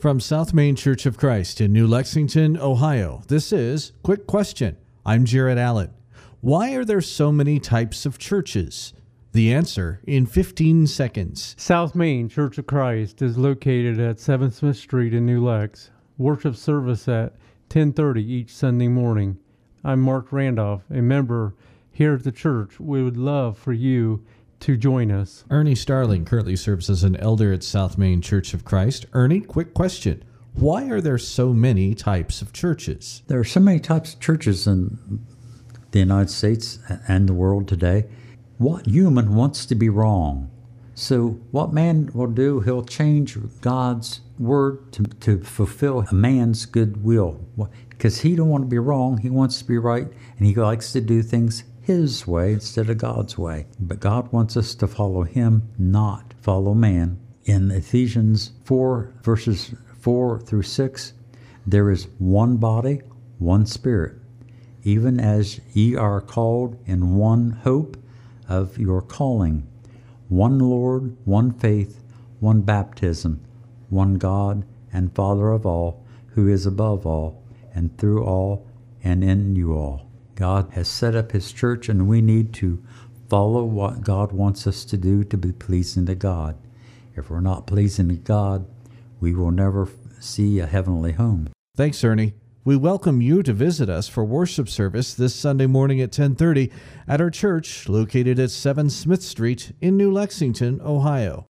From South Main Church of Christ in New Lexington, Ohio, this is Quick Question. I'm Jared Allen. Why are there so many types of churches? The answer in 15 seconds. South Main Church of Christ is located at 7th Smith Street in New Lex. Worship service at 10:30 each Sunday morning. I'm Mark Randolph, a member here at the church. We would love for you to join us. Ernie Starling currently serves as an elder at South Main Church of Christ. Ernie, quick question. Why are there so many types of churches? There are so many types of churches in the United States and the world today. What human wants to be wrong? So what man will do, he'll change God's word to fulfill a man's good will. Because he don't want to be wrong, he wants to be right, and he likes to do things his way instead of God's way. But God wants us to follow him, not follow man. In Ephesians 4, verses 4 through 6, there is one body, one spirit, even as ye are called in one hope of your calling, one Lord, one faith, one baptism, one God and Father of all, who is above all, and through all, and in you all. God has set up his church, and we need to follow what God wants us to do to be pleasing to God. If we're not pleasing to God, we will never see a heavenly home. Thanks, Ernie. We welcome you to visit us for worship service this Sunday morning at 10:30 at our church located at 7 Smith Street in New Lexington, Ohio.